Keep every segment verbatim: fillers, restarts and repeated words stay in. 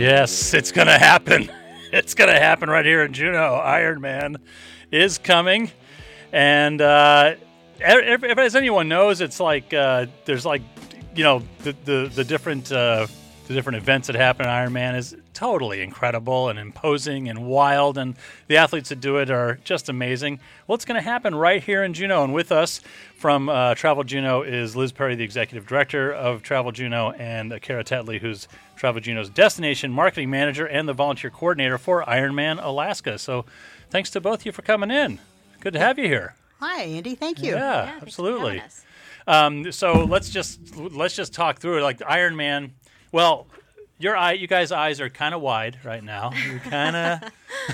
Yes, it's going to happen. It's going to happen right here in Juneau. Ironman is coming. And uh, as anyone knows, it's like uh, there's like, you know, the, the, the different uh, the different events that happen at Ironman is totally incredible and imposing and wild. And the athletes that do it are just amazing. Well, it's going to happen right here in Juneau. And with us from uh, Travel Juneau is Liz Perry, the executive director of Travel Juneau, and uh, Kara Tetley, who's Travel Juneau's destination marketing manager and the volunteer coordinator for Ironman Alaska. So thanks to both of you for coming in. Good to have you here. Hi, Andy. Thank you. Yeah, yeah absolutely. Um, so let's just let's just talk through it. Like Ironman. Well, your eye, you guys' eyes are kind of wide right now. You're kind of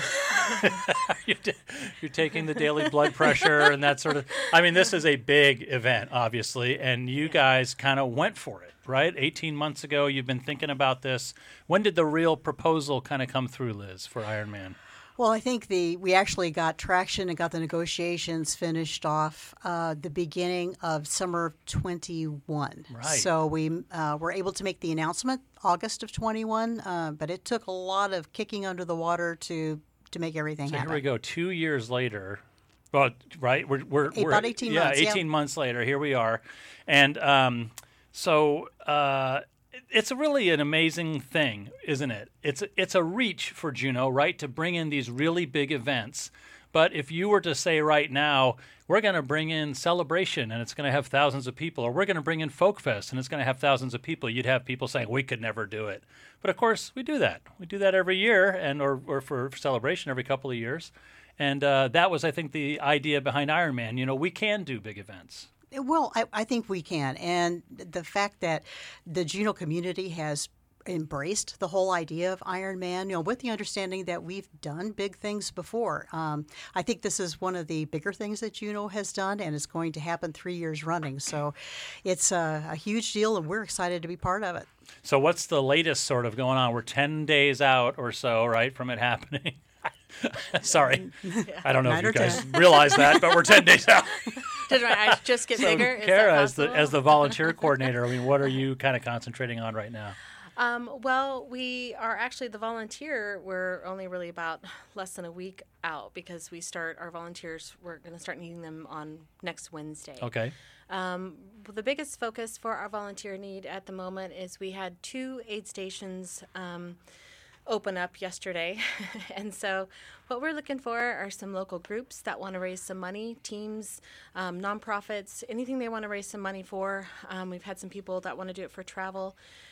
you're, you're taking the daily blood pressure and that sort of. I mean, this is a big event, obviously, and you guys kind of went for it, right? eighteen months ago, you've been thinking about this. When did the real proposal kind of come through, Liz, for Ironman? Well, I think the we actually got traction and got the negotiations finished off uh, the beginning of summer of twenty-one. Right. So we uh, were able to make the announcement August of twenty-one, uh, but it took a lot of kicking under the water to to make everything so happen. Here we go, two years later. Well, right, we're we're, About we're eighteen yeah, months. eighteen yeah. months later. Here we are, and um, so. Uh, It's really an amazing thing, isn't it? It's a, it's a reach for Juneau, right, to bring in these really big events. But if you were to say right now, we're going to bring in Celebration and it's going to have thousands of people, or we're going to bring in Folk Fest and it's going to have thousands of people, you'd have people saying, we could never do it. But, of course, we do that. We do that every year, and or, or for Celebration every couple of years. And uh, that was, I think, the idea behind Ironman. You know, we can do big events. Well, I, I think we can. And the fact that the Juneau community has embraced the whole idea of Ironman, you know, with the understanding that we've done big things before. Um, I think this is one of the bigger things that Juneau has done, and it's going to happen three years running. So it's a, a huge deal, and we're excited to be part of it. So what's the latest sort of going on? We're ten days out or so, right, from it happening. Sorry. I don't know Nine if you or guys ten. realize that, but we're ten days out. Did my eyes just get So, bigger? Is Kara, that as the possible? as the volunteer coordinator, I mean, what are you kind of concentrating on right now? Um, well, we are actually the volunteer. We're only really about less than a week out because we start our volunteers. We're going to start needing them on next Wednesday. Okay. Um, the biggest focus for our volunteer need at the moment is we had two aid stations um, open up yesterday. And so what we're looking for are some local groups that want to raise some money, teams, um, nonprofits, anything they want to raise some money for. Um, we've had some people that want to do it for travel.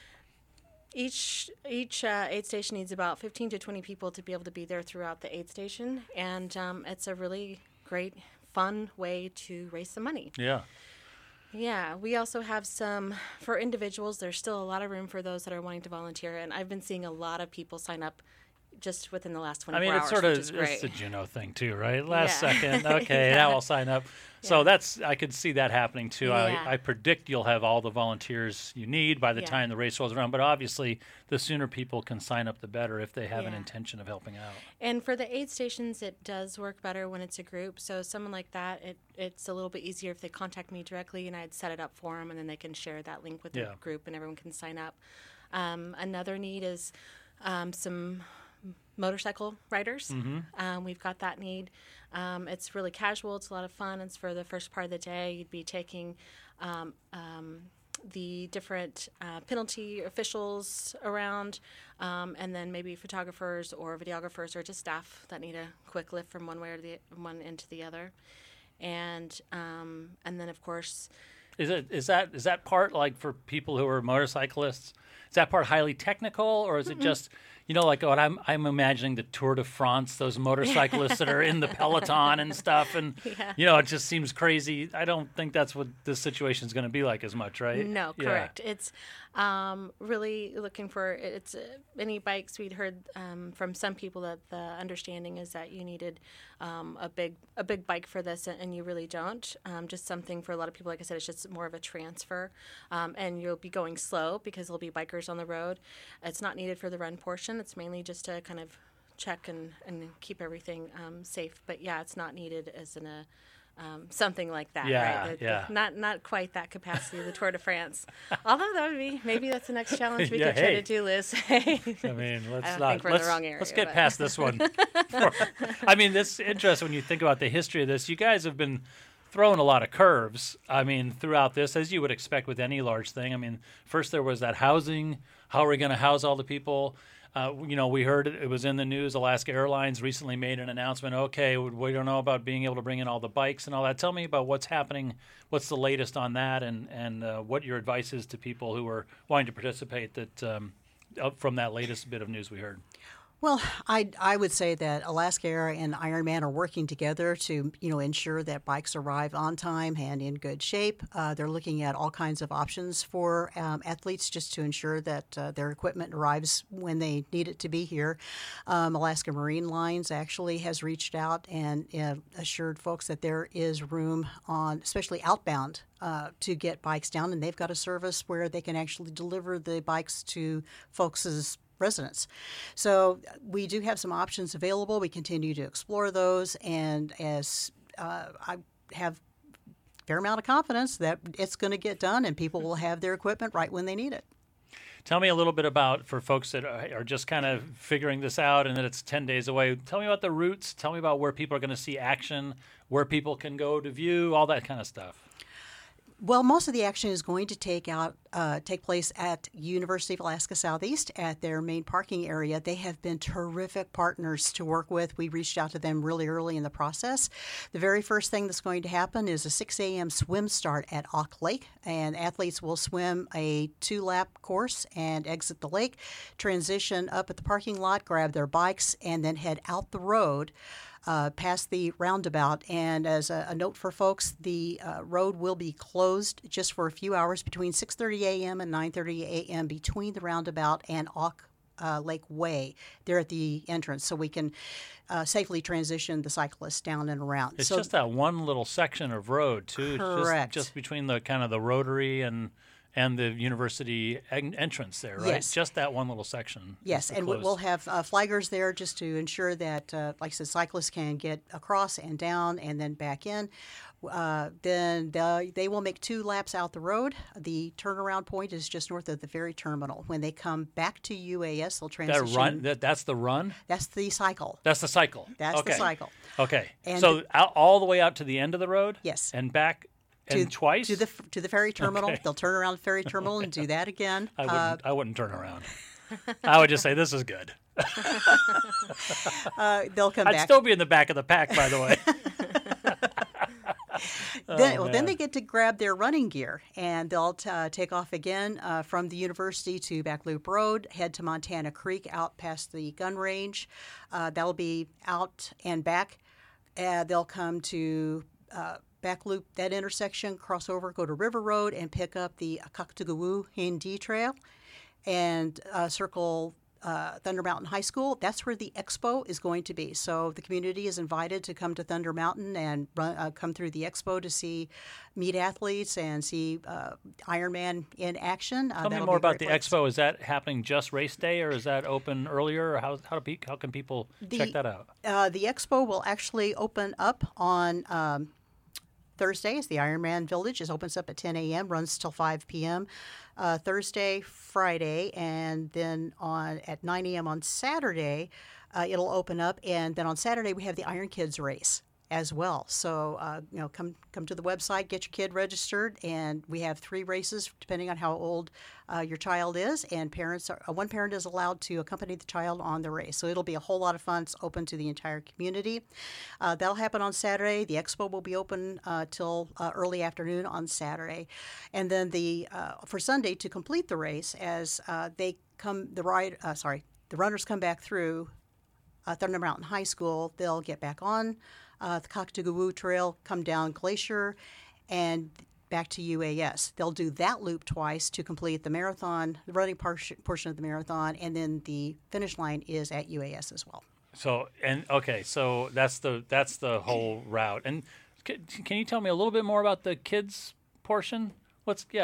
Each each uh, aid station needs about fifteen to twenty people to be able to be there throughout the aid station. And um, it's a really great, fun way to raise some money. Yeah. Yeah, we also have some, for individuals, there's still a lot of room for those that are wanting to volunteer, and I've been seeing a lot of people sign up just within the last I twenty-four mean, hours, it's sort of which is great. it's the Juneau thing too, right? Last Yeah. second, okay, Yeah. now I'll sign up. So Yeah. that's I could see that happening too. Yeah. I, I predict you'll have all the volunteers you need by the Yeah. time the race rolls around. But obviously, the sooner people can sign up, the better if they have an Yeah. intention of helping out. And for the aid stations, it does work better when it's a group. So someone like that, it, it's a little bit easier if they contact me directly and I'd set it up for them, and then they can share that link with Yeah. the group and everyone can sign up. Um, another need is um, some motorcycle riders. Mm-hmm. Um, we've got that need. Um, it's really casual. It's a lot of fun. It's for the first part of the day. You'd be taking um, um, the different uh, penalty officials around, um, and then maybe photographers or videographers or just staff that need a quick lift from one way or the one end to the other. And um, and then of course, Is it is that is that part like for people who are motorcyclists? Is that part highly technical, or is it just, you know, like what I'm I'm imagining the Tour de France, those motorcyclists that are in the peloton and stuff, and Yeah. you know, it just seems crazy. I don't think that's what this situation is going to be like as much, right? No, Yeah. correct. It's um, really looking for it's uh, any bikes. We'd heard um, from some people that the understanding is that you needed um, a big a big bike for this, and you really don't. Um, just something for a lot of people. Like I said, it's just more of a transfer, um, and you'll be going slow because there'll be bikers on the road. It's not needed for the run portion. It's mainly just to kind of check and, and keep everything um, safe. But yeah, it's not needed as in a Um, something like that, Yeah, right? The- the- yeah. not not quite that capacity of the Tour de France. Although that would be maybe that's the next challenge we Yeah, could try hey. to do, Liz. I mean, let's I don't not. think we're in let's the wrong area, let's get but- past this one. I mean, this interesting when you think about the history of this. You guys have been throwing a lot of curves. I mean, throughout this, as you would expect with any large thing. I mean, first there was that housing. How are we going to house all the people? Uh, you know, we heard it, it was in the news. Alaska Airlines recently made an announcement. Okay, we don't know about being able to bring in all the bikes and all that. Tell me about what's happening. What's the latest on that, and and uh, what your advice is to people who are wanting to participate. That um, up from that latest bit of news we heard. Well, I I would say that Alaska Air and Ironman are working together to you know ensure that bikes arrive on time and in good shape. Uh, they're looking at all kinds of options for um, athletes just to ensure that uh, their equipment arrives when they need it to be here. Um, Alaska Marine Lines actually has reached out and uh, assured folks that there is room on, especially outbound, uh, to get bikes down, and they've got a service where they can actually deliver the bikes to folks' residents. So we do have some options available. We continue to explore those, and as uh, I have a fair amount of confidence that it's going to get done and people will have their equipment right when they need it. Tell me a little bit about, for folks that are just kind of figuring this out and that it's ten days away, tell me about the routes. Tell me about where people are going to see action, where people can go to view, all that kind of stuff. Well, most of the action is going to take out uh, take place at University of Alaska Southeast at their main parking area. They have been terrific partners to work with. We reached out to them really early in the process. The very first thing that's going to happen is a six a.m. swim start at Auk Lake, and athletes will swim a two-lap course and exit the lake, transition up at the parking lot, grab their bikes, and then head out the road. Uh, past the roundabout. And as a, a note for folks, the uh, road will be closed just for a few hours between six thirty a.m. and nine thirty a.m. between the roundabout and Auk uh, Lake Way. They're at the entrance, so we can uh, safely transition the cyclists down and around. It's so, just that one little section of road, too. Correct. Just, just between the kind of the Rotary and and the university en- entrance there, right? Yes. Just that one little section. Yes, and closed. we'll have uh, flaggers there just to ensure that, uh, like I said, cyclists can get across and down and then back in. Uh, then the, they will make two laps out the road. The turnaround point is just north of the ferry terminal. When they come back to U A S, they'll transition. That run, that, that's the run? That's the cycle. That's the cycle. That's okay. the cycle. Okay. And so the- out, all the way out to the end of the road? Yes. And back and to, twice? to the to the ferry terminal. Okay. They'll turn around the ferry terminal and do that again. I wouldn't, Uh, I wouldn't turn around. I would just say, this is good. uh, they'll come I'd back. still be in the back of the pack, by the way. Then, Oh, well, then man. they get to grab their running gear, and they'll t- uh, take off again uh, from the university to Back Loop Road, head to Montana Creek, out past the gun range. Uh, that'll be out and back. Uh, they'll come to uh, Back Loop, that intersection, cross over, go to River Road, and pick up the Kaktugawu Hindi Trail, and uh, circle uh, Thunder Mountain High School. That's where the expo is going to be. So the community is invited to come to Thunder Mountain and run, uh, come through the expo to see, meet athletes and see uh, Ironman in action. Uh, Tell me that'll more be a about the great place. expo. Is that happening just race day, or is that open earlier? Or how how do pe- how can people The- check that out? Uh, the expo will actually open up on um, Thursday. Is the Ironman Village. It opens up at ten a.m., runs till five p.m. Uh, Thursday, Friday, and then on at nine a.m. on Saturday, uh, it'll open up. And then on Saturday, we have the Iron Kids race as well. So, uh, you know, come come to the website, get your kid registered, and we have three races depending on how old uh, your child is. And parents, are, uh, one parent is allowed to accompany the child on the race. So it'll be a whole lot of fun. It's open to the entire community. Uh, that'll happen on Saturday. The expo will be open uh, till uh, early afternoon on Saturday, and then the uh, for Sunday to complete the race as uh, they come the ride. Uh, sorry, the runners come back through uh, Thunder Mountain High School. They'll get back on Uh, the Kaktugawu Trail, come down Glacier, and back to U A S. They'll do that loop twice to complete the marathon, the running por- portion of the marathon, and then the finish line is at U A S as well. So and okay, so that's the that's the whole route. And c- can you tell me a little bit more about the kids portion? What's yeah?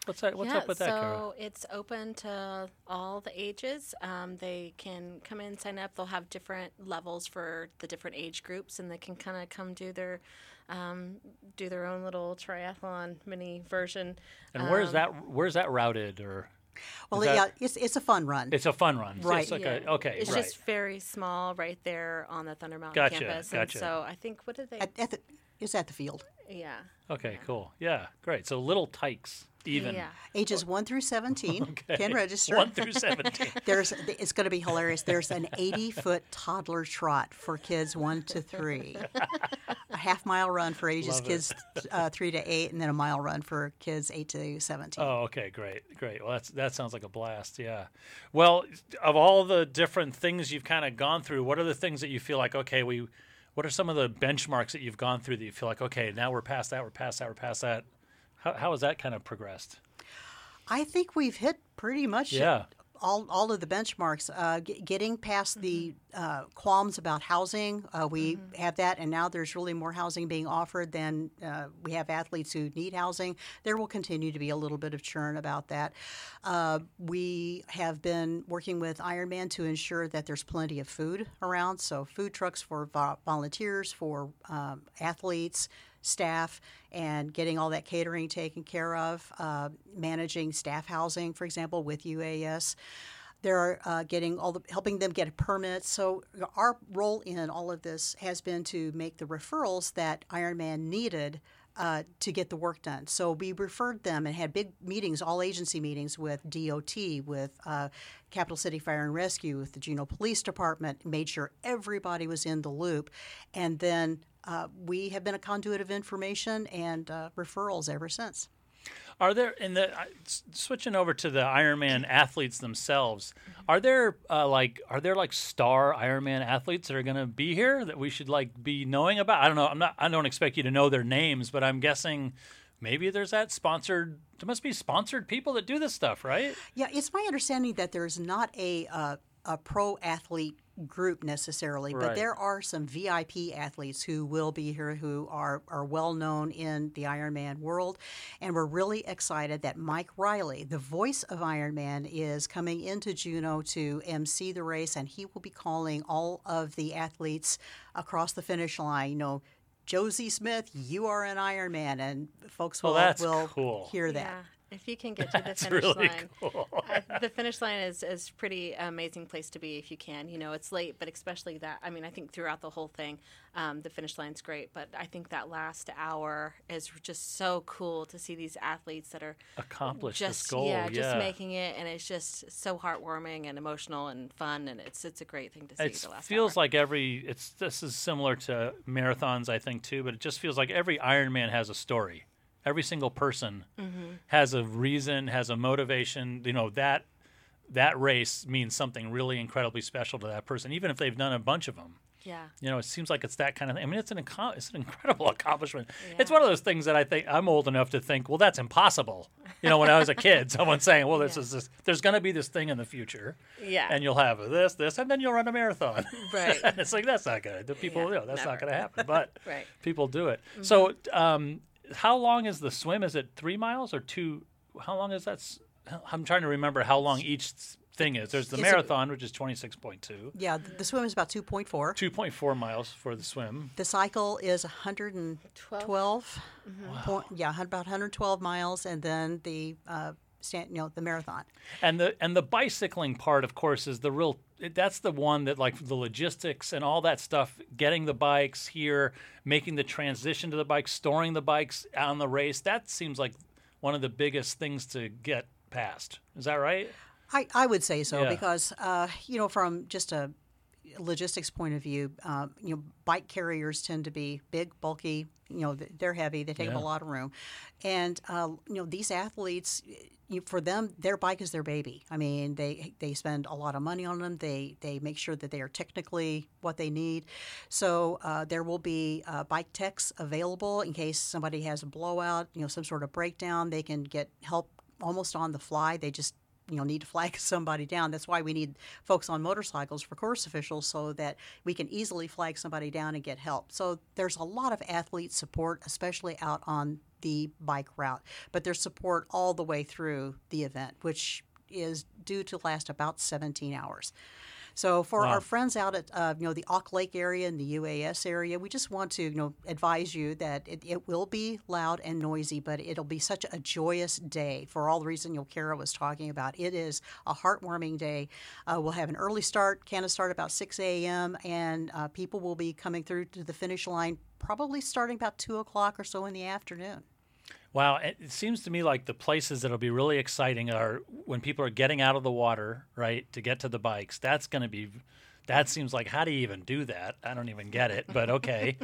What's that? What's yeah, up with that, Carol? so it's open to all the ages. Um, they can come in, sign up. They'll have different levels for the different age groups, and they can kind of come do their um, do their own little triathlon mini version. And where's Um, that? Where's that routed? Or Well, Is that- yeah, it's it's a fun run. it's a fun run. So Right. It's like Yeah. a, okay. It's right. just very small, right there on the Thunder Mountain Gotcha, campus. gotcha. And so I think what did they? at, at the, it's at the field. yeah. Okay. Cool. Yeah. Great. So little tykes, even. Yeah. Ages one through seventeen Okay. can register. One through seventeen. There's it's going to be hilarious. There's an eighty foot toddler trot for kids one to three, a half mile run for ages Love it. kids uh, three to eight, and then a mile run for kids eight to seventeen. Oh, okay, great, great. Well, that's that sounds like a blast. Yeah. Well, of all the different things you've kind of gone through, what are the things that you feel like, okay, we, what are some of the benchmarks that you've gone through that you feel like, okay, now we're past that, we're past that, we're past that. How how has that kind of progressed? I think we've hit pretty much Yeah. all, all of the benchmarks. Uh, g- getting past the uh, qualms about housing, uh, we have that, and now there's really more housing being offered than uh, we have athletes who need housing. There will continue to be a little bit of churn about that. Uh, we have been working with Ironman to ensure that there's plenty of food around, so food trucks for vo- volunteers, for um, athletes, staff, and getting all that catering taken care of, uh, managing staff housing, for example, with U A S. They're uh, getting all the helping them get permits. So our role in all of this has been to make the referrals that Ironman needed uh, to get the work done. So we referred them and had big meetings, all agency meetings with D O T, with uh, Capital City Fire and Rescue, with the Juneau Police Department, made sure everybody was in the loop, and then uh, we have been a conduit of information and uh, referrals ever since. Are there in the uh, s- switching over to the Ironman athletes themselves? Are there uh, like are there like star Ironman athletes that are going to be here that we should like be knowing about? I don't know. I'm not. I don't expect you to know their names, but I'm guessing maybe there's that sponsored. There must be sponsored people that do this stuff, right? Yeah, it's my understanding that there's not a uh, a pro athlete group necessarily, Right. but there are some V I P athletes who will be here who are, are well known in the Ironman world. And we're really excited that Mike Riley, the voice of Ironman, is coming into Juneau to emcee the race, and he will be calling all of the athletes across the finish line. You know, Josie Smith, you are an Ironman, and folks Well, will, that's will cool. hear that. Yeah. If you can get to the That's finish really line, cool. uh, the finish line is is pretty amazing place to be if you can. You know, it's late, but especially that. I mean, I think throughout the whole thing, um, the finish line's great. But I think that last hour is just so cool to see these athletes that are Accomplish just this goal. yeah, Yeah, just making it, and it's just so heartwarming and emotional and fun, and it's it's a great thing to see. It the last feels hour. like every it's this is similar to marathons, I think too, but it just feels like every Ironman has a story. Every single person Mm-hmm. has a reason, has a motivation. You know that that race means something really incredibly special to that person, even if they've done a bunch of them. yeah. You know, it seems like it's that kind of thing. I mean, it's an inco- it's an incredible accomplishment. Yeah. It's one of those things that I think I'm old enough to think, well, that's impossible. You know, when I was a kid, someone saying, well, this Yeah. is this, there's going to be this thing in the future, Yeah. and you'll have this, this, and then you'll run a marathon. Right. And it's like that's not gonna. The people, Yeah, you know, that's never. not gonna happen. But Right. people do it. So, um, how long is the swim? Is it three miles or two? How long is that? s- I'm trying to remember how long each s- thing is. There's the It's a- marathon, which is twenty-six point two. Yeah, the, the swim is about two point four. two point four miles for the swim. The cycle is one hundred twelve. Point, yeah, hun- about one hundred twelve miles, and then the uh, stand, you know, the marathon. And the and the bicycling part, of course, is the real. That's the one that like the logistics and all that stuff. Getting the bikes here, making the transition to the bikes, storing the bikes on the race. That seems like one of the biggest things to get past. Is that right? I, I would say so Yeah. because, uh, you know, from just a logistics point of view, uh, you know, bike carriers tend to be big, bulky. You know, th- they're heavy. They take up Yeah. a lot of room, and uh, you know, these athletes, you, for them, their bike is their baby. I mean, they they spend a lot of money on them. They they make sure that they are technically what they need. So uh, there will be uh, bike techs available in case somebody has a blowout, you know, some sort of breakdown. They can get help almost on the fly. They just you know need to flag somebody down. That's why we need folks on motorcycles for course officials so that we can easily flag somebody down and get help. So there's a lot of athlete support, especially out on the bike route, but there's support all the way through the event, which is due to last about seventeen hours. So for Wow. our friends out at uh, you know the Auk Lake area and the U A S area, we just want to you know advise you that it, it will be loud and noisy, but it'll be such a joyous day for all the reason you know Kara was talking about. It is a heartwarming day. Uh, we'll have an early start, can start about six a.m. and uh, people will be coming through to the finish line probably starting about two o'clock or so in the afternoon. Wow, it it seems to me like the places that'll be really exciting are when people are getting out of the water, right, to get to the bikes. That's going to be, that seems like, how do you even do that? I don't even get it, but okay,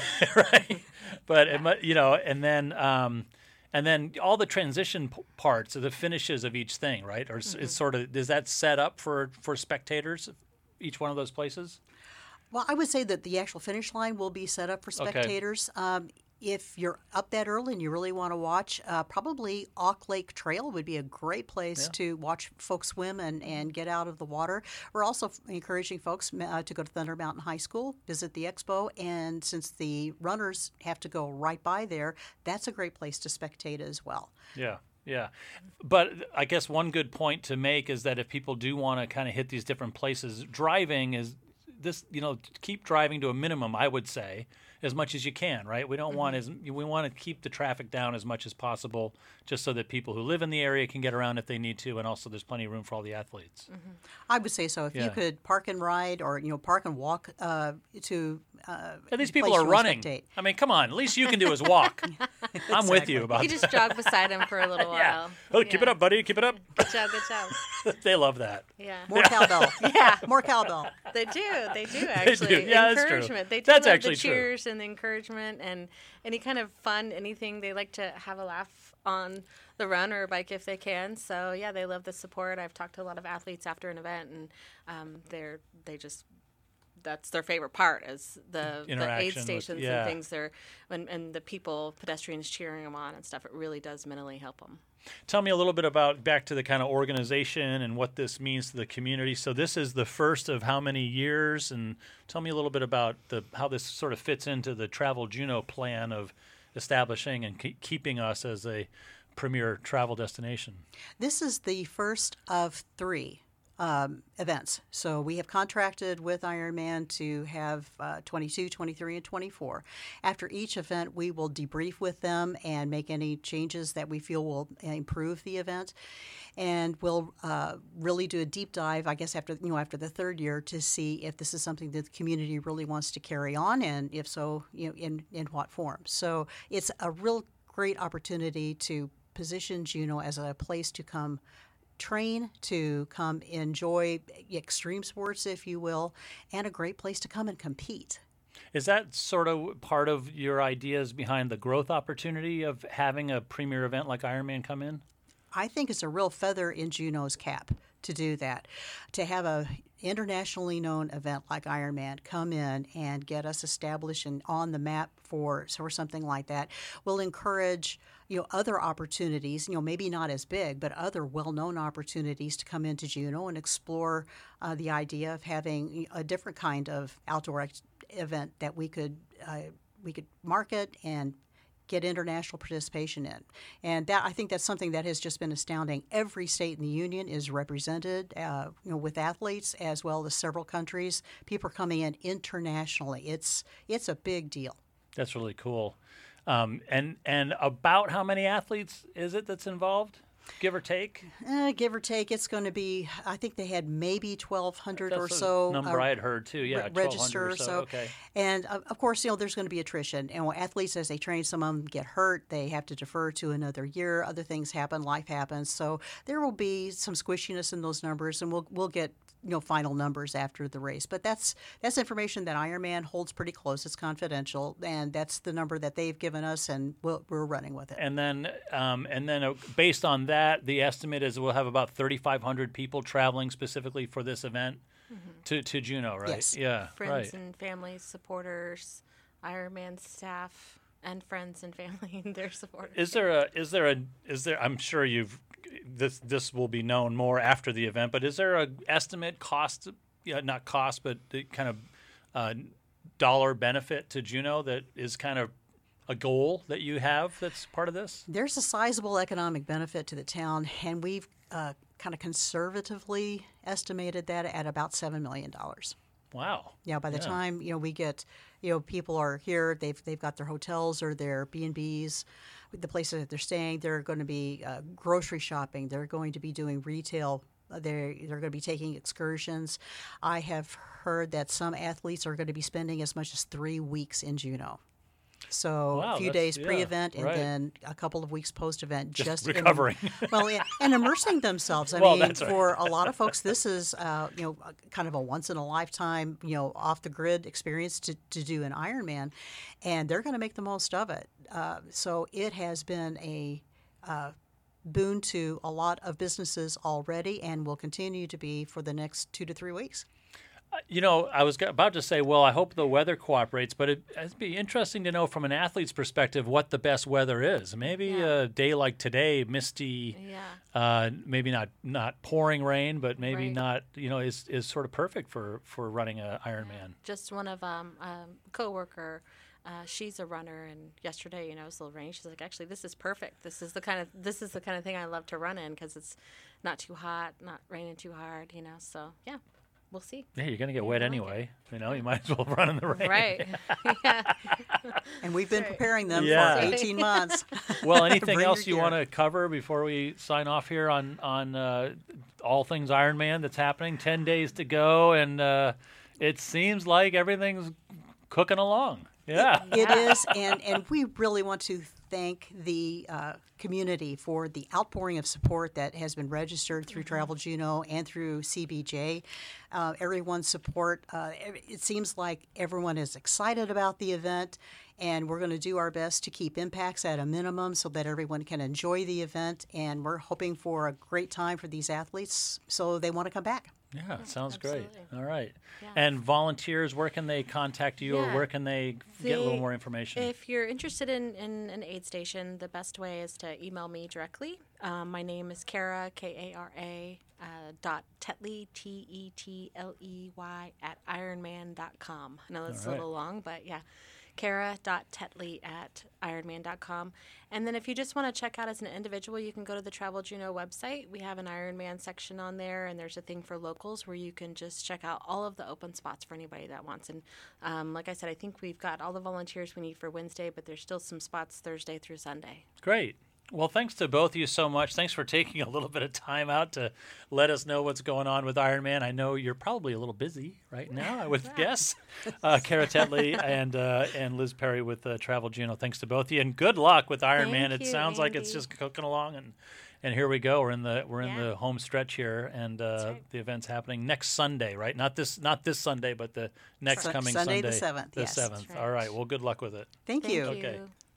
right? But it, mu- you know, and then um, and then all the transition p- parts of the finishes of each thing, right? Or is is sort of is that set up for for spectators, each one of those places? Well, I would say that the actual finish line will be set up for Okay. spectators. Um, if you're up that early and you really want to watch, uh, probably Auk Lake Trail would be a great place Yeah. to watch folks swim and, and get out of the water. We're also f- encouraging folks uh, to go to Thunder Mountain High School, visit the expo, and since the runners have to go right by there, that's a great place to spectate as well. Yeah, yeah. But I guess one good point to make is that if people do want to kind of hit these different places, driving is this, you know, keep driving to a minimum, I would say, as much as you can, right? We don't want as we want to keep the traffic down as much as possible, just so that people who live in the area can get around if they need to, and also there's plenty of room for all the athletes. I would say so. If Yeah. you could park and ride or, you know, park and walk uh, to uh, And these the people place are you wanna running. spectate. I mean, come on. At least you can do is walk. I'm with you about You just jog beside him for a little yeah. while. Oh, keep it up, buddy. Keep it up. Good job, good job. They love that. Yeah. More cowbell. Yeah. More cowbell. They do. They do actually. Yeah, that's true. Encouragement. They do That's love actually the true. cheers and the encouragement and any kind of fun, anything. They like to have a laugh on the run or bike if they can. So yeah, they love the support. I've talked to a lot of athletes after an event, and um, they're they just that's their favorite part is the, the Interaction aid with- stations yeah. and things. They're and, and the people, pedestrians cheering them on and stuff. It really does mentally help them. Tell me a little bit about back to the kind of organization and what this means to the community. So this is the first of how many years, and tell me a little bit about the how this sort of fits into the Travel Juneau plan of establishing and keep, keeping us as a premier travel destination. This is the first of three um, events. So we have contracted with Ironman to have uh, twenty-two, twenty-three, and twenty-four. After each event, we will debrief with them and make any changes that we feel will improve the event. And we'll uh, really do a deep dive, I guess, after you know after the third year to see if this is something that the community really wants to carry on, and if so, you know, in in what form. So it's a real great opportunity to position Juneau as a place to come train, to come enjoy extreme sports, if you will, and a great place to come and compete. Is that sort of part of your ideas behind the growth opportunity of having a premier event like Ironman come in? I think it's a real feather in Juneau's cap to do that, to have a internationally known event like Ironman come in and get us established and on the map for for something like that will encourage you know other opportunities, you know maybe not as big, but other well-known opportunities to come into Juneau and explore uh, the idea of having a different kind of outdoor ex- event that we could uh, we could market and get international participation in. And that I think that's something that has just been astounding. Every state in the union is represented uh, you know, with athletes, as well as several countries. People are coming in internationally. It's it's a big deal. That's really cool. Um, and and about how many athletes is it that's involved, give or take? Uh, give or take, it's going to be, I think they had maybe twelve hundred That's or a so. number uh, I had heard too. Yeah, re- twelve hundred register or so. so. Okay. And uh, of course, you know, there's going to be attrition. And when athletes, as they train, some of them get hurt. They have to defer to another year. Other things happen. Life happens. So there will be some squishiness in those numbers, and we'll we'll get you know final numbers after the race. But that's that's information that Ironman holds pretty close. It's confidential, and that's the number that they've given us, and we'll, we're running with it. And then, um, and then, uh, based on that, the estimate is we'll have about thirty-five hundred people traveling specifically for this event to, to Juneau, right? Yes. Yeah, Friends right. and families, supporters, Ironman staff, and friends and family and their supporters. Is there a? Is there a? Is there? I'm sure you've this this will be known more after the event. But is there a estimate cost? Yeah, not cost, but the kind of uh, dollar benefit to Juneau that is kind of a goal that you have that's part of this? There's a sizable economic benefit to the town, and we've uh, kind of conservatively estimated that at about seven million dollars. Wow. Yeah, by the Yeah. time, you know, we get, you know, people are here, they've they've got their hotels or their B and B's, the places that they're staying, they're going to be uh, grocery shopping, they're going to be doing retail, they're, they're going to be taking excursions. I have heard that some athletes are going to be spending as much as three weeks in Juneau. So Wow, a few that's- days yeah, pre-event and right. then a couple of weeks post-event, Just just in- recovering. well, yeah, and immersing themselves. I Well, mean, that's right. for a lot of folks, this is uh, you know a- kind of a once in a lifetime, you know, off the grid experience to, to do an Ironman, and they're going to make the most of it. Uh, so it has been a uh, boon to a lot of businesses already, and will continue to be for the next two to three weeks. You know, I was g- about to say, well, I hope the weather cooperates, but it, it'd be interesting to know from an athlete's perspective what the best weather is. Maybe Yeah. a day like today, misty, Yeah. uh, maybe not not pouring rain, but maybe Right. not, you know, is is sort of perfect for, for running a Ironman. Just one of um, um coworker, uh, she's a runner, and yesterday, you know, it was a little rainy. She's like, actually, this is perfect. This is the kind of this is the kind of thing I love to run in because it's not too hot, not raining too hard, you know. So yeah, we'll see. Yeah, you're going to get wet like anyway. You know, you might as well run in the rain. Right. yeah. And we've been preparing them Yeah. for eighteen months. Well, anything Bring else your you gear. want to cover before we sign off here on on uh, all things Ironman that's happening? Ten days to go, and uh, it seems like everything's cooking along. Yeah. It is, and, and we really want to thank the uh, community for the outpouring of support that has been registered through Travel Juneau and through C B J. Uh, everyone's support, uh, it seems like everyone is excited about the event, and we're going to do our best to keep impacts at a minimum so that everyone can enjoy the event, and we're hoping for a great time for these athletes so they want to come back. Yeah, sounds great. absolutely. All right. Yeah. And volunteers, where can they contact you, or Yeah. where can they get a little They- more information? If you're interested in, in an aid station, the best way is to email me directly. Um, my name is Kara, K A R A, uh, dot Tetley, T E T L E Y, at ironman dot com. I know that's All a right. little long, but yeah. Kara dot Tetley at ironman dot com. And then if you just want to check out as an individual, you can go to the Travel Juneau website. We have an Ironman section on there, and there's a thing for locals where you can just check out all of the open spots for anybody that wants. And um, like I said, I think we've got all the volunteers we need for Wednesday, but there's still some spots Thursday through Sunday. Great. Well, thanks to both of you so much. Thanks for taking a little bit of time out to let us know what's going on with Ironman. I know you're probably a little busy right now, I would guess. Uh, Kara Tetley and uh, and Liz Perry with uh, Travel Juneau. Thanks to both of you, and good luck with Ironman. Thank It you, sounds like it's Andy. just cooking along, and and here we go. We're in the we're in Yeah. the home stretch here, and uh, right. the event's happening next Sunday, right? Not this not this Sunday, but the next Sun- coming Sunday Sunday, the seventh, The yes. seventh. That's All right. right. Well, good luck with it. Thank, Thank you. you. Okay.